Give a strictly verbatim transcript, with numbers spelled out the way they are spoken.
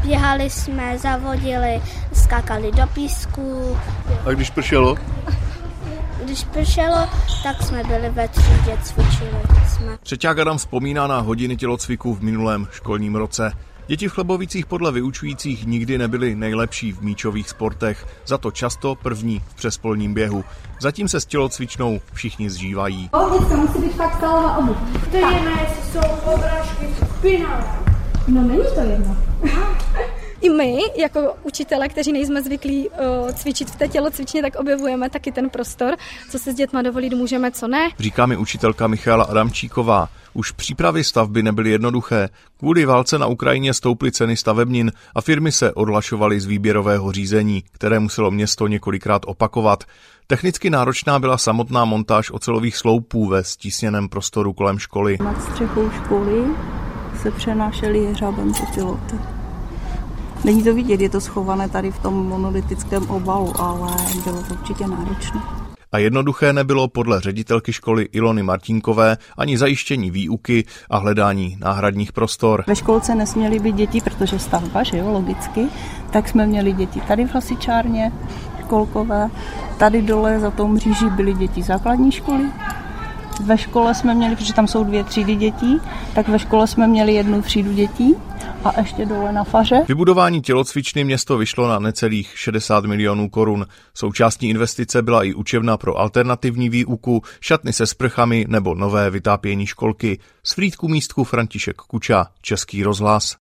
Běhali jsme, zavodili, skákali do písku. A když pršelo? Když pršelo, tak jsme byli ve třídě, cvičili jsme. Třeťák Adam vzpomíná na hodiny tělocviku v minulém školním roce. Děti v Chlebovicích podle vyučujících nikdy nebyly nejlepší v míčových sportech, za to často první v přespolním běhu. Zatím se s tělocvičnou všichni zžívají. Děcka, musí být fakt stálová obuv. To je jedno, jestli jsou obrážky špinavé. No není to jedno. I my, jako učitele, kteří nejsme zvyklí uh, cvičit v té tělocvičně, tak objevujeme taky ten prostor, co se s dětma dovolit můžeme, co ne. Říká mi učitelka Michála Adamčíková. Už přípravy stavby nebyly jednoduché. Kvůli válce na Ukrajině stouply ceny stavebnin a firmy se odhlašovaly z výběrového řízení, které muselo město několikrát opakovat. Technicky náročná byla samotná montáž ocelových sloupů ve stísněném prostoru kolem školy. Nad střechou školy se přenášely jeřábem po piloty. Není to vidět, je to schované tady v tom monolitickém obalu, ale bylo to určitě náročné. A jednoduché nebylo podle ředitelky školy Ilony Martinkové ani zajištění výuky a hledání náhradních prostor. Ve školce nesměly být děti, protože stavba, že jo, logicky, tak jsme měli děti tady v hasičárně školkové, tady dole za tou mříží byly děti základní školy. Ve škole jsme měli, protože tam jsou dvě třídy dětí, tak ve škole jsme měli jednu třídu dětí a ještě dole na faře. Vybudování tělocvičny město vyšlo na necelých šedesát milionů korun. Součástí investice byla i učebna pro alternativní výuku, šatny se sprchami nebo nové vytápění školky. Z Frýdku místku František Kuča, Český rozhlas.